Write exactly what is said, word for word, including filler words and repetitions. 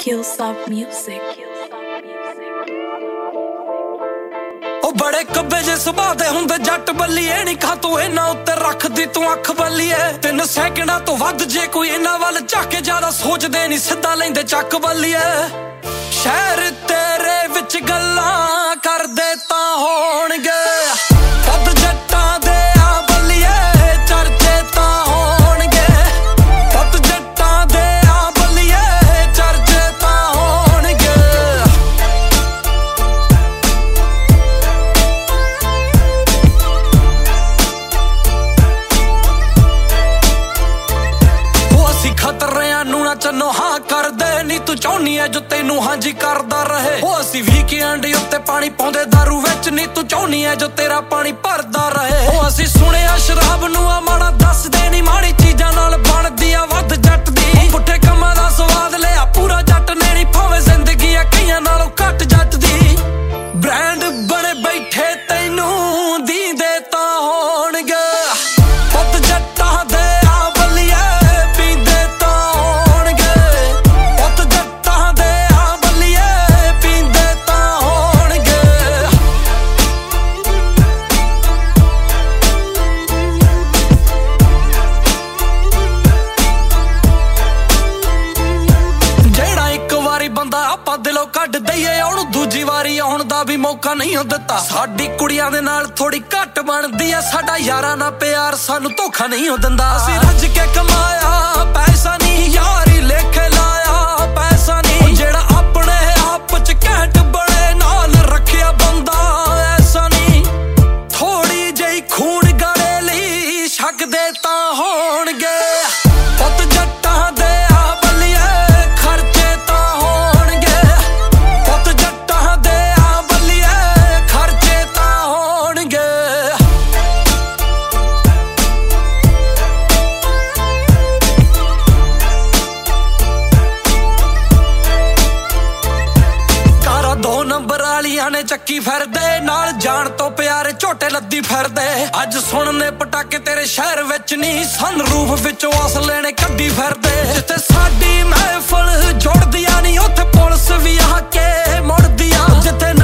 Killsoft Music. ਉਹ ਬੜੇ ਕੱਬੇ ਜੇ ਸੁਭਾਅ ਦੇ ਹੁੰਦੇ ਜੱਟ ਬੱਲੀਏ ਨੀ ਖਾ ਤੂੰ ਇਹਨਾਂ ਉੱਤੇ ਰੱਖਦੀ ਤੂੰ ਅੱਖ ਬੱਲੀਏ ਤਿੰਨ ਸੈਕਿੰਡਾਂ ਤੋਂ ਵੱਧ ਜੇ ਕੋਈ ਇਹਨਾਂ ਵੱਲ ਝਾਕੇ ਜ਼ਿਆਦਾ ਸੋਚਦੇ ਨੀ ਸਿੱਧਾ ਲੈਂਦੇ ਚੱਕ ਬੱਲੀਏ ਸ਼ਹਿਰ ਤੇਰੇ ਵਿੱਚ ਗੱਲਾਂ ਕਰਦੇ ਤਾਂ ਹੋਣਗੇ ਵੱਧ ਜੱਟਾਂ ਦੇ ਆ ਬੱਲੀਏ ਚਰਚੇ ਤਾਂ ਹੋਣਗੇ ਵੱਧ ਜੱਟਾਂ ਦੇ ਆ ਬੱਲੀਏ ਚਰਚੇ ਤਾਂ ਹੋਣਗੇ ਉਹ ਅਸੀਂ ਖਤਰਿਆਂ ਨੂੰ ਨਾ ਚੰਨੋ ਹਾਂ ਕਰਦੇ ਨੀ ਤੂੰ ਚਾਹੁੰਨੀ ਐ ਜੋ ਤੈਨੂੰ ਹਾਂਜੀ ਕਰਦਾ ਰਹੇ ਉਹ ਅਸੀਂ ਵੀਕਐਂਡ ਉੱਤੇ ਪਾਣੀ ਪਾਉਂਦੇ ਦਾਰੂ ਵਿੱਚ ਨੀ ਤੂੰ ਚਾਹੁੰਨੀ ਐ ਜੋ ਤੇਰਾ ਪਾਣੀ ਭਰਦਾ ਰਹੇ ਉਹ ਅਸੀਂ ਸੁਣਿਆ ਸ਼ਰਾਬ ਨੂੰ ਆ ਮਾੜਾ ਦੱਸਦੇ ਨੀ ਮਾੜੀ ਚੀਜ਼ਾਂ ਨਾਲ ਬਣਦੀ ਆ ਵੱਧ ਜੱਟ ਦੀ ਪੁੱਠੇ ਕੰਮਾਂ ਦਾ ਸਵਾਦ ਲਿਆ ਪੂਰਾ ਜੱਟ ਨੇ ਨੀ ਭਾਵੇਂ ਜ਼ਿੰਦਗੀ ਆ ਕਈਆਂ ਨਾਲੋਂ ਘੱਟ ਜੱਟ ਦੀ ਬ੍ਰਾਂਡ ਬਣੇ ਬੈਠੇ ਤੈਨੂੰ ਦੀਂਦੇ ਤਾਂ ਹੋਣਗੇ ਵੱਧ ਜੱਟਾਂ ਦੇ ਆ ਬੱਲੀਏ ਪੀਂਦੇ ਤਾਂ ਹੋਣਗੇ ਵੱਧ ਜੱਟਾਂ ਦੇ ਆ ਬੱਲੀਏ ਪੀਂਦੇ ਤਾਂ ਹੋਣਗੇ ਜਿਹੜਾ ਇੱਕ ਵਾਰੀ ਬੰਦਾ ਆਪਾਂ ਦਿਲੋਂ ਕੱਢ ਦਈਏ ਉਹਨੂੰ ਦੂਜੀ ਵਾਰੀ ਆਉਣ ਦਾ ਵੀ ਮੌਕਾ ਨਹੀਂ ਦਿੱਤਾ ਸਾਡੀ ਕੁੜੀਆਂ ਦੇ ਨਾਲ ਥੋੜੀ ਘੱਟ ਬਣਦੀ ਆ ਸਾਡਾ ਯਾਰਾਂ ਨਾਲ ਪਿਆਰ ਸਾਨੂੰ ਧੋਖਾ ਨਹੀਂ ਦਿੰਦਾ ਅਸੀਂ ਰੱਜ ਕੇ ਕਮਾਇਆ ਪੈਸਾ ਨਹੀਂ ਯਾਰੀ ਲੇਖੇ ਲਾਇਆ ਪੈਸਾ ਨਹੀਂ ਜਿਹੜਾ ਆਪਣੇ ਆਪ ਚ ਘੈਂਟ ਬਣੇ ਨਾਲ ਰੱਖਿਆ ਬੰਦਾ ਐਸਾ ਨਹੀਂ ਥੋੜੀ ਜਿਹੀ ਖੂਨ ਗਾਲੇ ਲਈ ਛਕਦੇ ਤਾਂ ਹੋਣਗੇ ਪੁੱਤ ਜੱਟਾਂ ਦੇ ਆ ਬੱਲੀਏ ਖਰਚੇ ਤਾਂ ਹੋਣਗੇ ਪੁੱਤ ਜੱਟਾਂ ਦੇ ਆ ਬੱਲੀਏ ਖਰਚੇ ਤਾਂ ਹੋਣਗੇ ਕਾਰਾਂ ਦੋ ਨੰਬਰ ਵਾਲੀਆਂ ਨੇ ਚੱਕੀ ਫਿਰਦੇ ਨਾਲ ਜਾਣ ਤੋਂ ਪਿਆਰੇ ਝੋਟੇ ਲੱਦੀ ਫਿਰਦੇ ਅੱਜ ਸੁਣਨੇ ਪਟਾਕੇ ਤੇਰੇ ਸ਼ਹਿਰ ਵਿੱਚ ਨਹੀਂ ਸਨਰੂਫ ਵਿੱਚੋਂ ਅਸਲੇ ਨੇ ਕੱਢੀ ਫਿਰਦੇ ਜਿੱਥੇ ਸਾਡੀ ਮਹਿਫਲ ਜੁੜਦੀਆਂ ਨਹੀਂ ਉੱਥੇ ਪੁਲਿਸ ਵੀ ਆ ਕੇ ਮੁੜਦੀ ਆ ਜਿੱਥੇ